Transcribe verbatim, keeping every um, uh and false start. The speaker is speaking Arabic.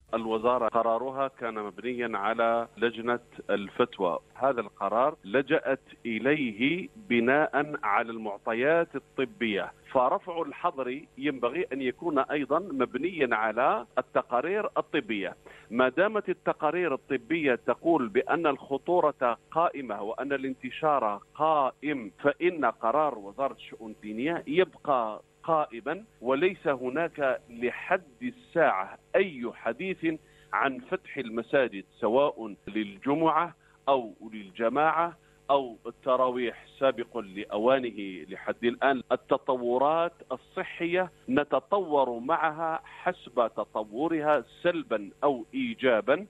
الوزارة قرارها كان مبنيا على لجنة الفتوى. هذا القرار لجأت إليه بناء على المعطيات الطبية، فرفع الحظر ينبغي أن يكون أيضا مبنيا على التقارير الطبية. ما دامت التقارير الطبية تقول بأن الخطورة قائمة وأن الانتشار قائم، فإن قرار وزارة الشؤون الدينية يبقى قائما، وليس هناك لحد الساعة أي حديث عن فتح المساجد سواء للجمعة أو للجماعة أو التراويح سابق لأوانه. لحد الآن التطورات الصحية نتطور معها حسب تطورها سلبا أو إيجابا.